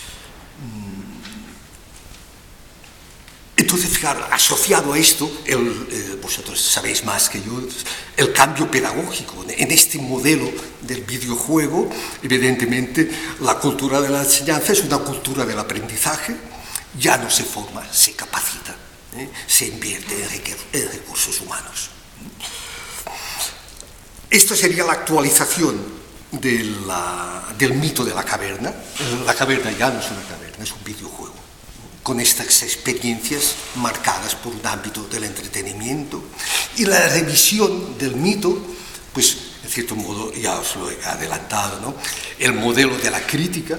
Entonces, fijaros, asociado a esto, el, eh, vosotros sabéis más que yo, el cambio pedagógico. En este modelo del videojuego, evidentemente, la cultura de la enseñanza es una cultura del aprendizaje, ya no se forma, se capacita, ¿eh? Se invierte en recursos humanos. Esto sería la actualización de la, del mito de la caverna. La caverna ya no es una caverna, es un videojuego, con estas experiencias marcadas por un ámbito del entretenimiento. Y la revisión del mito, pues, en cierto modo, ya os lo he adelantado, ¿no? El modelo de la crítica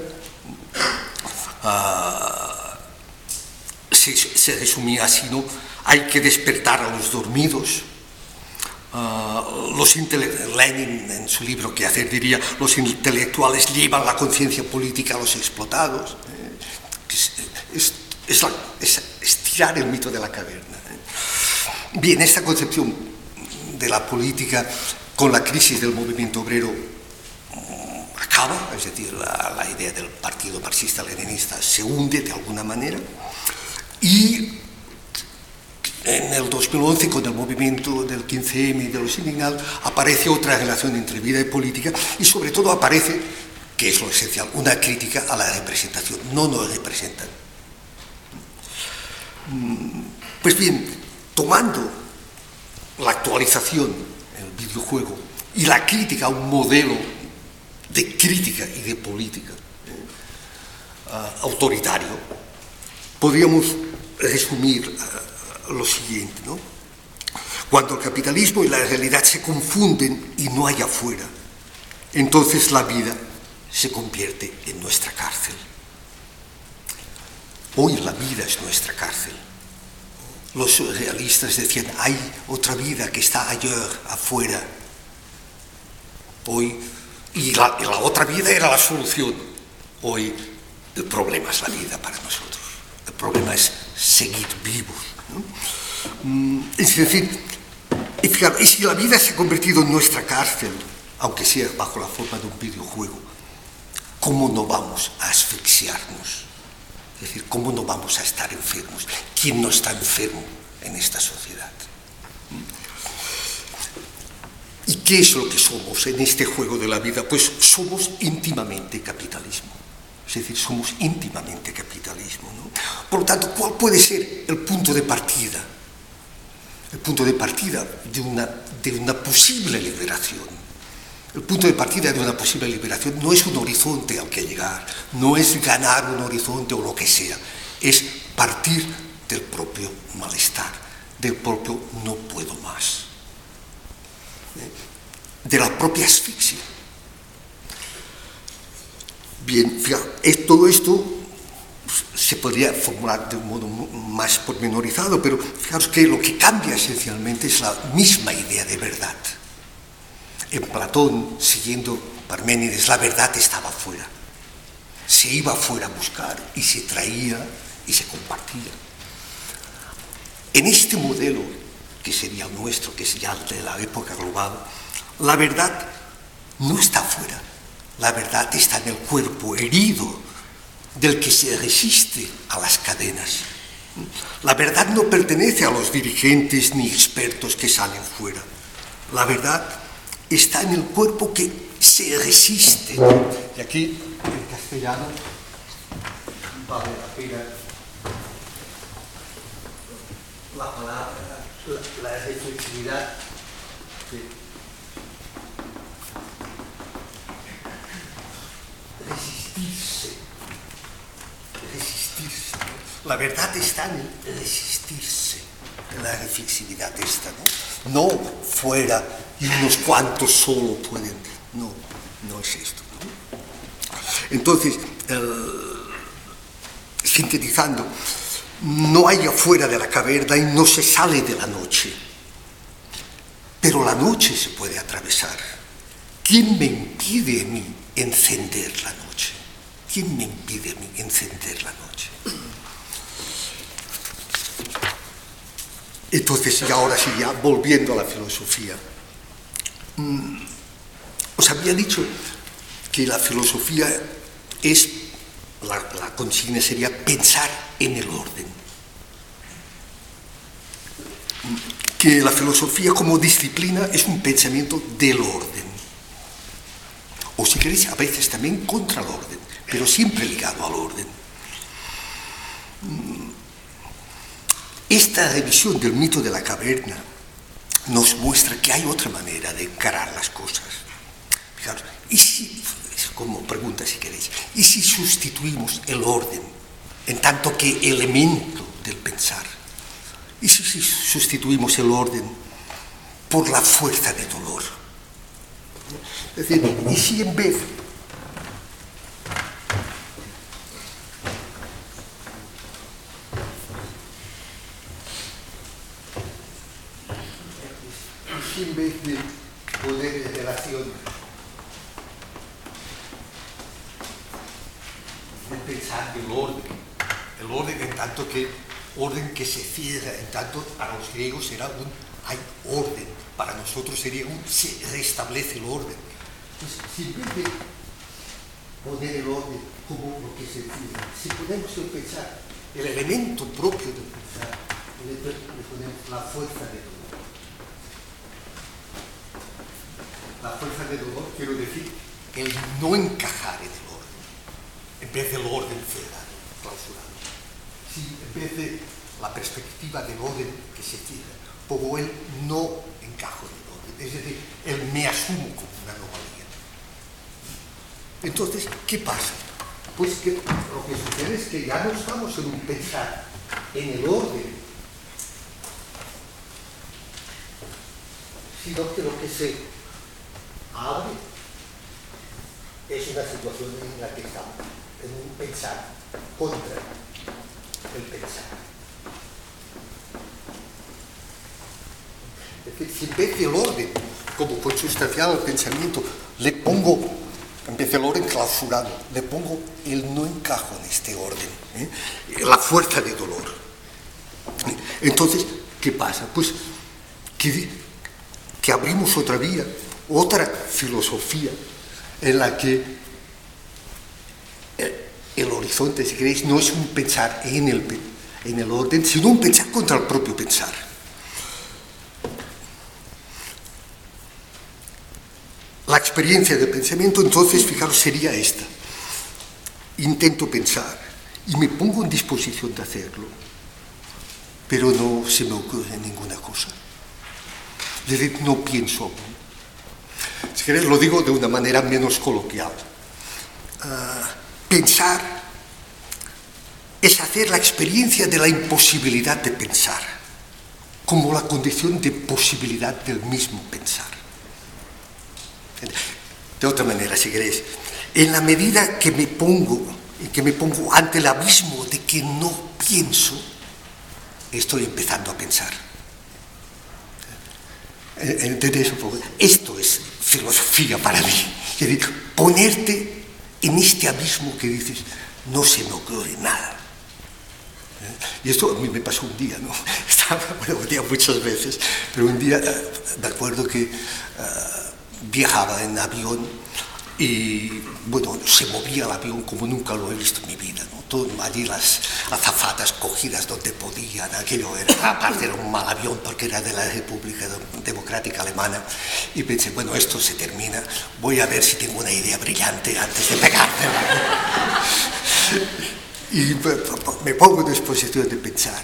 uh, se, se resumía así, ¿no? Hay que despertar a los dormidos. Uh, los Lenin, en su libro ¿Qué hacer?, diría, los intelectuales llevan la conciencia política a los explotados. Eh, es, es, es, la, es estirar el mito de la caverna. Eh. Bien, esta concepción de la política con la crisis del movimiento obrero um, acaba, es decir, la, la idea del partido marxista-leninista se hunde de alguna manera, y en el dos mil once, con el movimiento del quince eme y de los indignados, aparece otra relación entre vida y política, y sobre todo aparece, que es lo esencial, una crítica a la representación. No nos representan. Pues bien, tomando la actualización, el videojuego, y la crítica a un modelo de crítica y de política eh, uh, autoritario, podríamos resumir uh, lo siguiente, ¿no? Cuando el capitalismo y la realidad se confunden y no hay afuera, entonces la vida se convierte en nuestra cárcel. Hoy la vida es nuestra cárcel. Los realistas decían, hay otra vida que está ayer, afuera. Hoy, y la, y la otra vida era la solución. Hoy el problema es la vida para nosotros. El problema es seguir vivos, ¿no? Es decir, y fijaros, y si la vida se ha convertido en nuestra cárcel, aunque sea bajo la forma de un videojuego, ¿cómo no vamos a asfixiarnos? Es decir, ¿cómo no vamos a estar enfermos? ¿Quién no está enfermo en esta sociedad? ¿Y qué es lo que somos en este juego de la vida? Pues somos íntimamente capitalismo. Es decir, somos íntimamente capitalismo, ¿no? Por lo tanto, ¿cuál puede ser el punto de partida? El punto de partida de una, de una posible liberación. El punto de partida de una posible liberación no es un horizonte al que llegar, no es ganar un horizonte o lo que sea, es partir del propio malestar, del propio no puedo más, de la propia asfixia. Bien, fíjate, todo esto se podría formular de un modo más pormenorizado, pero fijaros que lo que cambia esencialmente es la misma idea de verdad. En Platón, siguiendo Parménides, la verdad estaba fuera. Se iba fuera a buscar y se traía y se compartía. En este modelo, que sería el nuestro, que es ya de la época global, la verdad no está fuera. La verdad está en el cuerpo herido del que se resiste a las cadenas. La verdad no pertenece a los dirigentes ni expertos que salen fuera. La verdad está en el cuerpo que se resiste. Y aquí, en castellano, vale la pena la palabra, la, la reflexividad. Resistirse. Resistirse. La verdad está en el resistirse, en la reflexividad esta, ¿no? No fuera y unos cuantos solo pueden. No, no es esto, ¿no? Entonces, eh, sintetizando, no hay afuera de la caverna y no se sale de la noche. Pero la noche se puede atravesar. ¿Quién me impide a mí encender la noche? ¿Quién me impide a mí encender la noche? Entonces, y ahora sí, ya volviendo a la filosofía, mmm, os había dicho que la filosofía es, la, la consigna sería pensar en el orden. Que la filosofía como disciplina es un pensamiento del orden. O si queréis, a veces también contra el orden, pero siempre ligado al orden. Esta revisión del mito de la caverna nos muestra que hay otra manera de encarar las cosas. Fijaros, y si, como pregunta si queréis, ¿y si sustituimos el orden en tanto que elemento del pensar? ¿Y si, si sustituimos el orden por la fuerza de dolor? Es decir, ¿y si en vez y si en vez de poner en relación de pensar del orden, el orden en tanto que orden que se cierra, en tanto para los griegos era un hay orden, para nosotros sería un se restablece el orden. Pues, si en vez de poner el orden como lo que se cierra, si ponemos el pensar, el elemento propio del pensar, le, le ponemos la fuerza de dolor. La fuerza de dolor, quiero decir, el no encajar en el orden, en vez del orden cerrado, clausurado. Si en vez de la perspectiva del orden que se cierra, pongo el no encajo en el orden, es decir, el me asumo como una anomalía. Entonces, ¿qué pasa? Pues que lo que sucede es que ya no estamos en un pensar en el orden, sino que lo que se abre es una situación en la que estamos en un pensar contra el pensar. Es decir, si en vez del orden, como consustancial al pensamiento, le pongo, en vez del orden clausurado, le pongo el no encajo en este orden, ¿eh? La fuerza de dolor. Entonces, ¿qué pasa? Pues que, que abrimos otra vía, otra filosofía en la que el horizonte, si queréis, no es un pensar en el, en el orden, sino un pensar contra el propio pensar. La experiencia del pensamiento, entonces, fijaros, sería esta. Intento pensar y me pongo en disposición de hacerlo, pero no se me ocurre ninguna cosa. Es decir, no pienso aún. Si queréis, lo digo de una manera menos coloquial. Uh, pensar es hacer la experiencia de la imposibilidad de pensar, como la condición de posibilidad del mismo pensar. De otra manera, si queréis, en la medida que me pongo, que me pongo ante el abismo de que no pienso, estoy empezando a pensar. ¿Entendéis un poco? Esto es filosofía para mí. Es decir, ponerte en este abismo que dices, no se me ocurre nada. Y esto a mí me pasó un día, ¿no? Estaba, bueno, un día muchas veces, pero un día me acuerdo que uh, viajaba en avión y, bueno, se movía el avión como nunca lo he visto en mi vida, ¿no? Todo, allí las azafatas cogidas donde podían, aquello era, aparte era un mal avión porque era de la República Democrática Alemana, y pensé, bueno, esto se termina, voy a ver si tengo una idea brillante antes de pegarme. Y me pongo en disposición de pensar.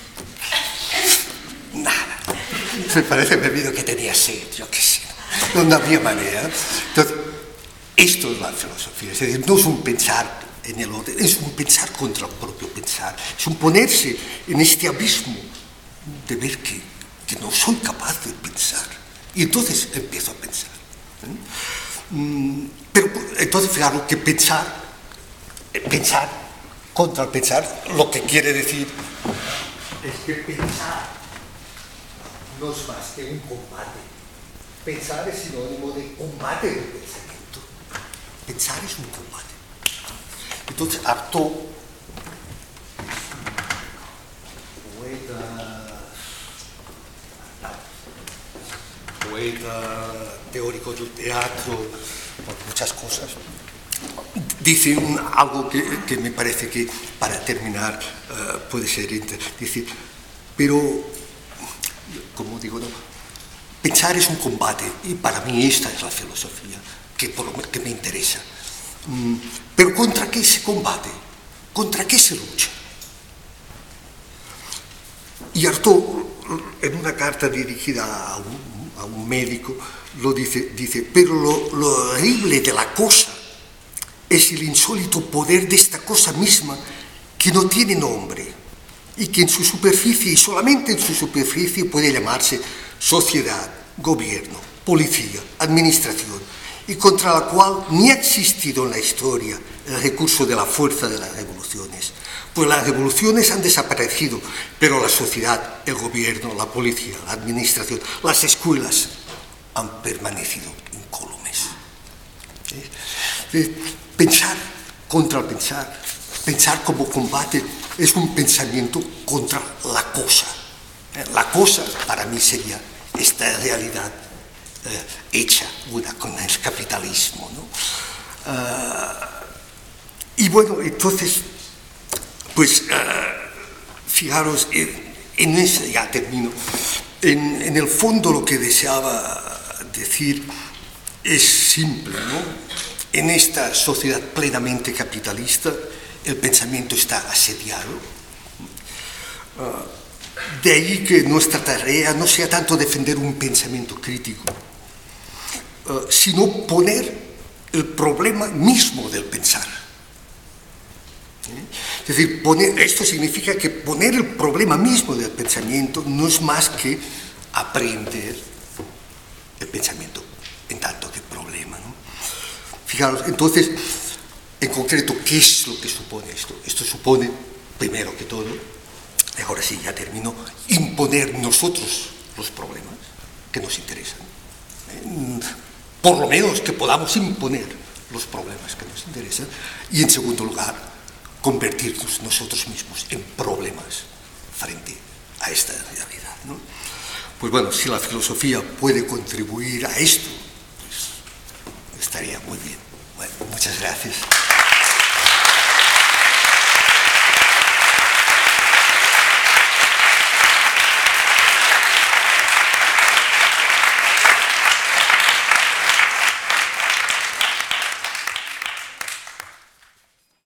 Nada. Me parece que me vino que tenía sed, yo qué sé. No, no había manera. Entonces, esto es la filosofía. Es decir, no es un pensar en el orden, es un pensar contra el propio pensar. Es un ponerse en este abismo de ver que, que no soy capaz de pensar. Y entonces empiezo a pensar. ¿eh? Pero entonces, fijaros que pensar, pensar contra el pensar, lo que quiere decir es que pensar no es más que un combate. Pensar es sinónimo de combate del pensamiento. Pensar es un combate. Entonces, Artaud, poeta poeta, teórico del teatro, por muchas cosas. Dice un, algo que, que me parece que, para terminar, uh, puede ser. Dice, pero, como digo, no, pensar es un combate, y para mí esta es la filosofía que, por, que me interesa. Mm, pero ¿contra qué se combate? ¿Contra qué se lucha? Y Artaud, en una carta dirigida a un, a un médico, lo dice, dice, pero lo, lo horrible de la cosa es el insólito poder de esta cosa misma que no tiene nombre y que en su superficie, y solamente en su superficie, puede llamarse sociedad, gobierno, policía, administración, y contra la cual ni ha existido en la historia el recurso de la fuerza de las revoluciones. Pues las revoluciones han desaparecido, pero la sociedad, el gobierno, la policía, la administración, las escuelas han permanecido incólumes. ¿Eh? Pensar contra el pensar, pensar como combate, es un pensamiento contra la cosa. La cosa, para mí, sería esta realidad eh, hecha una con el capitalismo, ¿no? Uh, y bueno, entonces, pues, uh, fijaros, en, en ese, ya termino, en, en el fondo lo que deseaba decir es simple, ¿no? En esta sociedad plenamente capitalista, el pensamiento está asediado. Uh, de ahí que nuestra tarea no sea tanto defender un pensamiento crítico, uh, sino poner el problema mismo del pensar. ¿Eh? Es decir, poner, esto significa que poner el problema mismo del pensamiento no es más que aprender el pensamiento en tanto que problema, ¿no? Fijaros, entonces, en concreto, ¿qué es lo que supone esto? Esto supone, primero que todo, ahora sí, ya termino, imponer nosotros los problemas que nos interesan. Por lo menos que podamos imponer los problemas que nos interesan. Y, en segundo lugar, convertirnos nosotros mismos en problemas frente a esta realidad, ¿no? Pues bueno, si la filosofía puede contribuir a esto, estaría muy bien. Bueno, muchas gracias.